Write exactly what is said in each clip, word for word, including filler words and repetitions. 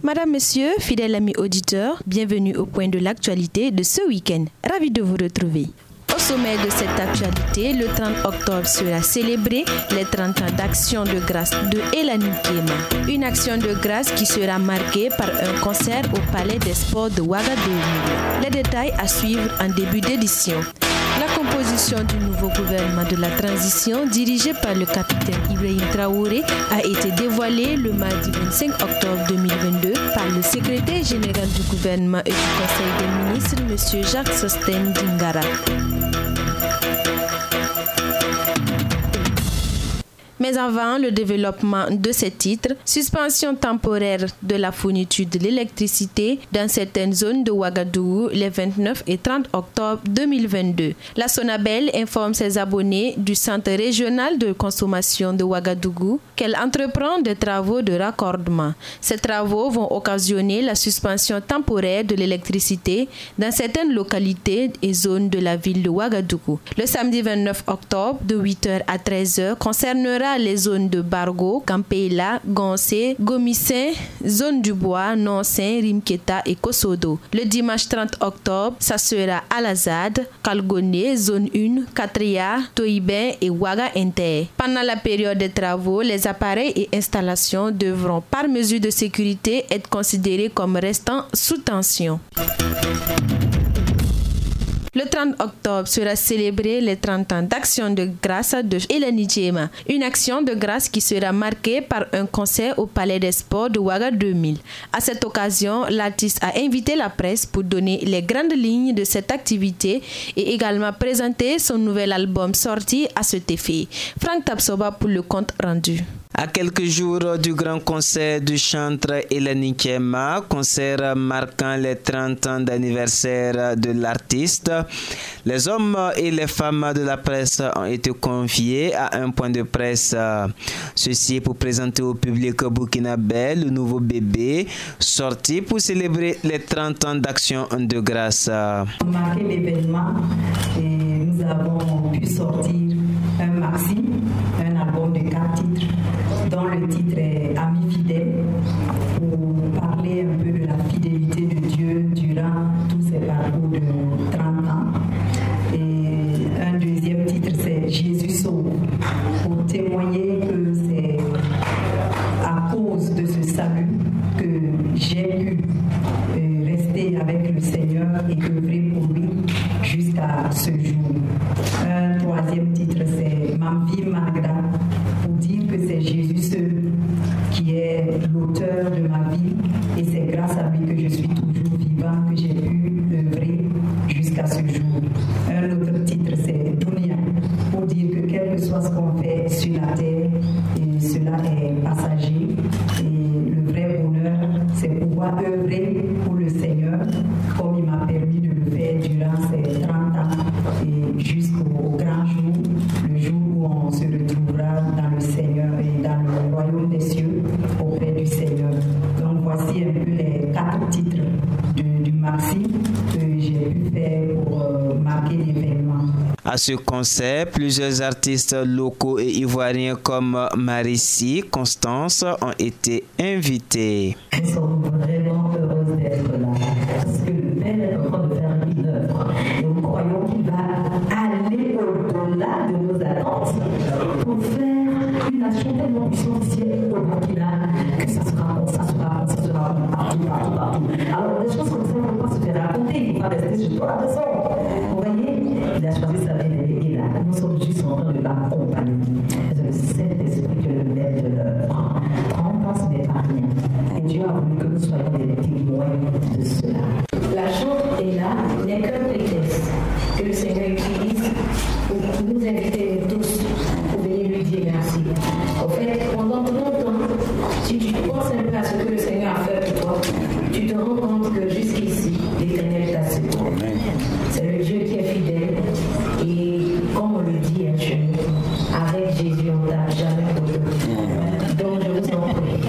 Madame, Monsieur, fidèles amis auditeurs, bienvenue au point de l'actualité de ce week-end. Ravi de vous retrouver. Au sommet de cette actualité, le trente octobre sera célébré les trente ans d'action de grâce de Elani Kema. Une action de grâce qui sera marquée par un concert au Palais des Sports de Ouagadougou. Les détails à suivre en début d'édition. La composition du nouveau gouvernement de la transition dirigé par le capitaine Ibrahim Traoré a été dévoilée le mardi vingt-cinq octobre deux mille vingt-deux par le secrétaire général du gouvernement et du Conseil des ministres, M. Jacques Sostène Dingara. Mais avant le développement de ces titres, suspension temporaire de la fourniture de l'électricité dans certaines zones de Ouagadougou les vingt-neuf et trente octobre deux mille vingt-deux. La Sonabel informe ses abonnés du Centre régional de consommation de Ouagadougou qu'elle entreprend des travaux de raccordement. Ces travaux vont occasionner la suspension temporaire de l'électricité dans certaines localités et zones de la ville de Ouagadougou. Le samedi vingt-neuf octobre de huit heures à treize heures concernera les zones de Bargo, Campéla, Goncé, Gomissin, zone du Bois, Nonsin, Rimketa et Kosodo. Le dimanche trente octobre, ça sera Alazad, Kalgoné, zone un, Katria, Toïben et Ouaga Inter. Pendant la période des travaux, les appareils et installations devront, par mesure de sécurité, être considérés comme restant sous tension. Le trente octobre sera célébré les trente ans d'action de grâce de Elani Kema, une action de grâce qui sera marquée par un concert au Palais des Sports de Ouaga deux mille. À cette occasion, l'artiste a invité la presse pour donner les grandes lignes de cette activité et également présenter son nouvel album sorti à cet effet. Franck Tapsoba pour le compte rendu. À quelques jours du grand concert du chanteur Elani Kema, concert marquant les trente ans d'anniversaire de l'artiste, les hommes et les femmes de la presse ont été conviés à un point de presse. Ceci pour présenter au public burkinabé le nouveau bébé sorti pour célébrer les trente ans d'action de grâce. Pour marquer l'événement, nous avons pu sortir un maxi, un album de quatre titres, dont le titre est Amis fidèles, pour parler un peu de la fidélité de Dieu durant tous ces parcours de trente ans. Et un deuxième titre, c'est Jésus sauve, pour témoigner que c'est à cause de ce salut que j'ai pu euh, rester avec le Seigneur et œuvrer pour lui jusqu'à ce jour. Un troisième titre, c'est Ma vie Magda, pour dire que c'est Jésus seul qui est l'auteur de ma vie et c'est grâce à lui que je suis toujours vivant, que j'ai pu œuvrer jusqu'à ce jour. Un autre titre, c'est Dunia, pour dire que quel que soit ce qu'on fait sur la terre, et cela est passager et le vrai bonheur, c'est pouvoir œuvrer pour le Seigneur comme il m'a permis de le faire durant ces trente ans et jusqu'au grand jour, le jour où on se retrouvera dans le Seigneur et dans le royaume des cieux auprès du Seigneur. Donc voici un peu les quatre titres de, du maxi que j'ai pu faire pour euh, marquer l'événement. À ce concert, plusieurs artistes locaux et ivoiriens comme Marissi, Constance ont été invités. Nous sommes vraiment heureuses d'être là parce que le Père est en train de faire une œuvre et nous croyons qu'il va aller au-delà de nos attentes pour faire une action tellement puissante ici au Burkina que ça sera bon, ça sera bon, ça sera bon, partout, partout, partout. Alors les choses comme ça, il ne faut pas se faire raconter, il ne faut pas rester sur toi à la maison. Vous voyez, il a choisi sa belle et là, nous sommes juste en train de l'accompagner. Le Saint-Esprit que le Père de l'œuvre. trente ans, ce n'est pas rien. Et Dieu a voulu que nous soyons des témoins de cela. La chose est là, n'est qu'un prétexte que le Seigneur utilise pour nous inviter tous pour venir lui dire merci. En fait, pendant longtemps, si tu penses un peu à ce que le Seigneur a fait pour toi, tu te rends compte que jusqu'ici, l'Éternel t'a secouru. C'est le Dieu qui est fidèle et comme on le dit hein, chez nous, avec Jésus on t'a jamais oublié. Donc je vous en prie.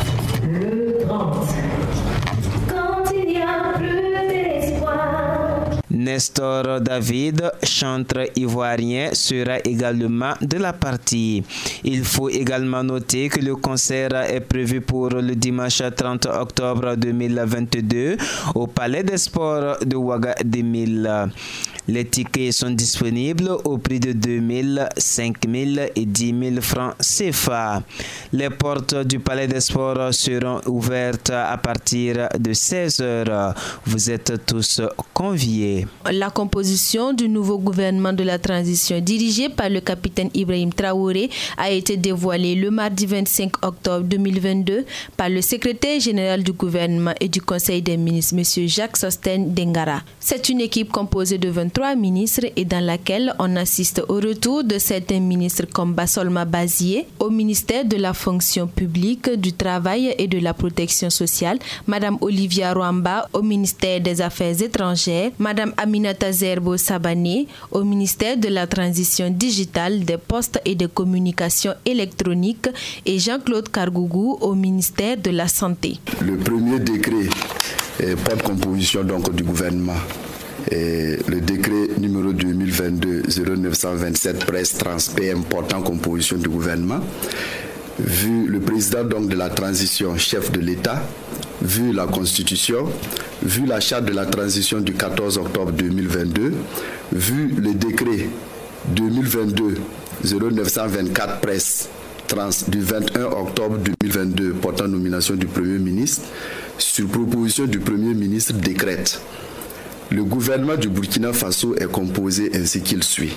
Le trente. Quand il n'y a plus d'espoir, Nestor David, chanteur ivoirien, sera également de la partie. Il faut également noter que le concert est prévu pour le dimanche trente octobre deux mille vingt-deux au Palais des Sports de Ouagadougou. Les tickets sont disponibles au prix de deux mille, cinq mille et dix mille francs C F A. Les portes du Palais des Sports seront ouvertes à partir de seize heures. Vous êtes tous conviés. La composition du nouveau gouvernement de la transition dirigé par le capitaine Ibrahim Traoré a été dévoilée le mardi vingt-cinq octobre deux mille vingt-deux par le secrétaire général du gouvernement et du Conseil des ministres, M. Jacques Sostène Dengara. C'est une équipe composée de vingt-trois ministres et dans laquelle on assiste au retour de certains ministres comme Bassolma Bazié au ministère de la fonction publique, du travail et de la protection sociale, Madame Olivia Rwamba au ministère des Affaires étrangères, Madame Aminata Zerbo Sabané au ministère de la transition digitale, des postes et des communications électroniques et Jean-Claude Kargougou au ministère de la santé. Le premier décret est pas de composition donc du gouvernement. Et le décret numéro deux mille vingt-deux zéro neuf cent vingt-sept presse transmet important composition du gouvernement. Vu le président donc de la transition, chef de l'État, vu la Constitution, vu la charte de la transition du quatorze octobre deux mille vingt-deux, vu le décret deux mille vingt-deux zéro neuf cent vingt-quatre presse trans du vingt et un octobre deux mille vingt-deux portant nomination du Premier ministre, sur proposition du Premier ministre décrète. Le gouvernement du Burkina Faso est composé ainsi qu'il suit.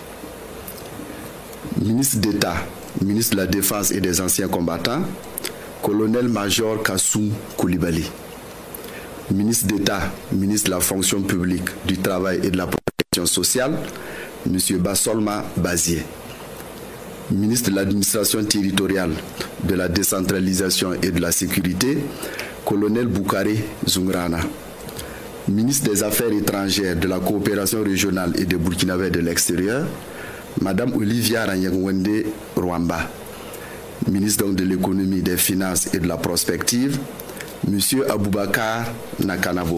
Ministre d'État, ministre de la Défense et des Anciens Combattants, colonel-major Kassoum Koulibaly. Ministre d'État, ministre de la Fonction publique, du Travail et de la Protection sociale, M. Bassolma Bazié. Ministre de l'Administration territoriale, de la Décentralisation et de la Sécurité, colonel Boukari Zungrana. Ministre des Affaires étrangères, de la coopération régionale et des Burkinabés de l'extérieur, Madame Olivia Ranyangwende Rwamba. Ministre donc de l'économie, des finances et de la prospective, Monsieur Aboubakar Nakanabo.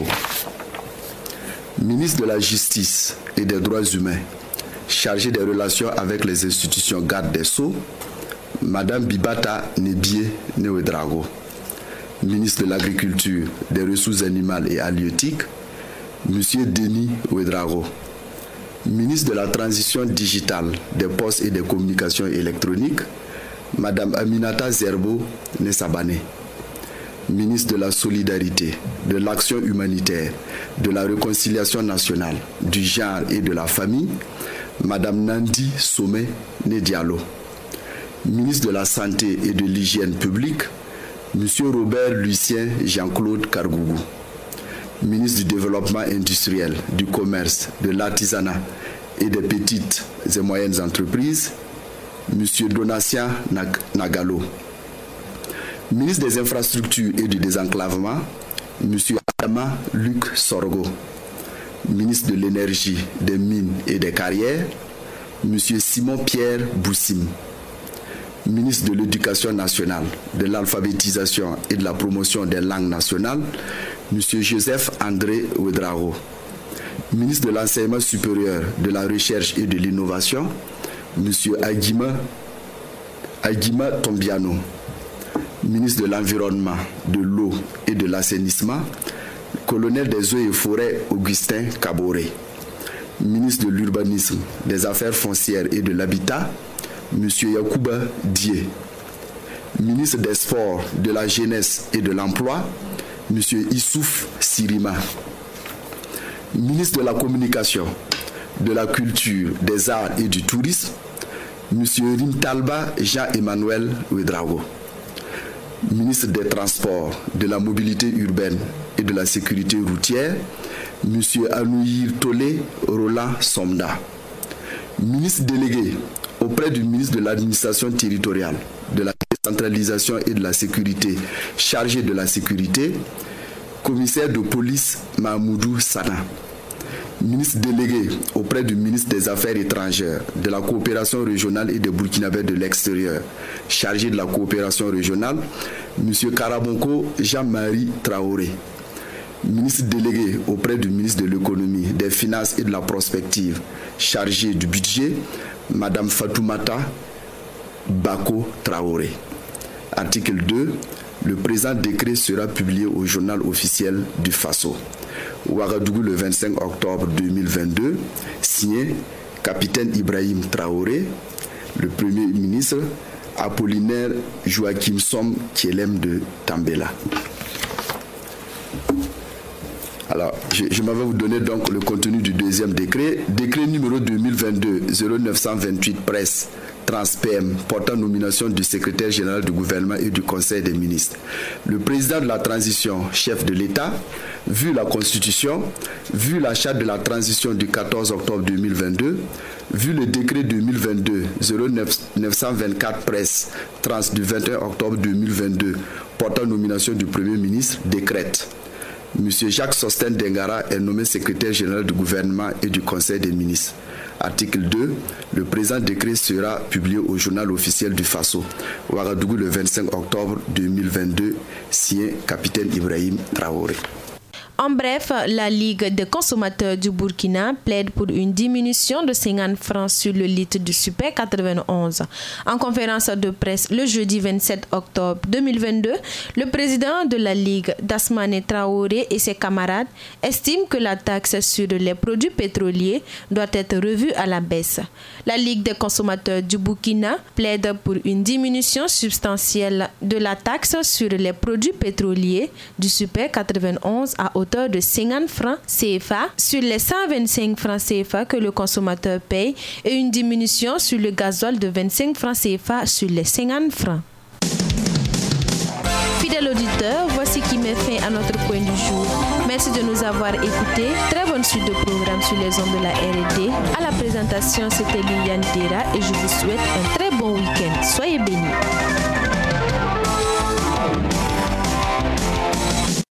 Ministre de la Justice et des Droits humains, chargé des relations avec les institutions garde des Sceaux, Madame Bibata Nebie Newedrago. Ministre de l'Agriculture, des Ressources animales et halieutiques, M. Denis Ouedrago. Ministre de la Transition digitale, des Postes et des Communications électroniques, Mme Aminata Zerbo Nessabané. Ministre de la Solidarité, de l'Action humanitaire, de la Réconciliation nationale, du genre et de la famille, Mme Nandi Somé Nedialo. Ministre de la Santé et de l'Hygiène publique, M. Robert Lucien Jean-Claude Kargougou. Ministre du Développement industriel, du commerce, de l'artisanat et des petites et moyennes entreprises, M. Donatien Nagalo. Ministre des Infrastructures et du Désenclavement, M. Adama Luc Sorgo. Ministre de l'Énergie, des Mines et des Carrières, M. Simon-Pierre Boussim. Ministre de l'Éducation nationale, de l'alphabétisation et de la promotion des langues nationales, M. Joseph André Ouedrago. Ministre de l'Enseignement supérieur, de la Recherche et de l'Innovation, M. Aguima, Aguima Tombiano. Ministre de l'Environnement, de l'Eau et de l'Assainissement, colonel des Eaux et Forêts Augustin Kaboré. Ministre de l'Urbanisme, des Affaires foncières et de l'Habitat, M. Yacouba Dié. Ministre des Sports, de la Jeunesse et de l'Emploi, M. Issouf Sirima. Ministre de la Communication, de la Culture, des Arts et du Tourisme, M. Rimtalba Jean-Emmanuel Ouedrago. Ministre des Transports, de la Mobilité urbaine et de la Sécurité routière, M. Anouyir Tolé Roland Somda. Ministre délégué auprès du ministre de l'Administration territoriale, de la décentralisation et de la sécurité, chargé de la sécurité, commissaire de police Mahmoudou Sana. Ministre délégué auprès du ministre des Affaires étrangères, de la coopération régionale et des Burkinabés de l'extérieur, chargé de la coopération régionale, M. Karabonko Jean-Marie Traoré. Ministre délégué auprès du ministre de l'économie, des finances et de la prospective, chargée du budget, Madame Fatoumata Bako Traoré. Article deux. Le présent décret sera publié au journal officiel du Faso. Ouagadougou le vingt-cinq octobre deux mille vingt-deux, signé Capitaine Ibrahim Traoré, le Premier ministre, Apollinaire Joachim Som Kielem de Tambela. Alors, je, je m'avais vous donner donc le contenu du deuxième décret. Décret numéro deux mille vingt-deux zéro neuf cent vingt-huit presse Trans-P M portant nomination du secrétaire général du gouvernement et du conseil des ministres. Le président de la transition, chef de l'État, vu la constitution, vu la charte de la transition du quatorze octobre deux mille vingt-deux, vu le décret deux mille vingt-deux zéro neuf cent vingt-quatre presse Trans du vingt et un octobre deux mille vingt-deux portant nomination du premier ministre, décrète. Monsieur Jacques Sosten Dengara est nommé secrétaire général du gouvernement et du conseil des ministres. Article deux. Le présent décret sera publié au journal officiel du Faso. Ouagadougou le vingt-cinq octobre deux mille vingt-deux, signé Capitaine Ibrahim Traoré. En bref, la Ligue des consommateurs du Burkina plaide pour une diminution de cinquante francs sur le litre du Super quatre-vingt-onze. En conférence de presse le jeudi vingt-sept octobre deux mille vingt-deux, le président de la Ligue, Dasmane Traoré, et ses camarades estiment que la taxe sur les produits pétroliers doit être revue à la baisse. La Ligue des consommateurs du Burkina plaide pour une diminution substantielle de la taxe sur les produits pétroliers du Super quatre-vingt-onze à hauteur de cinquante francs C F A sur les cent vingt-cinq francs C F A que le consommateur paye et une diminution sur le gasoil de vingt-cinq francs C F A sur les cinquante francs. Fidèles auditeurs, voici qui met fin à notre point du jour. Merci de nous avoir écoutés. Très bonne suite de programmes sur les ondes de la R et D. À la présentation, c'était Liliane Dera et je vous souhaite un très bon week-end. Soyez bénis.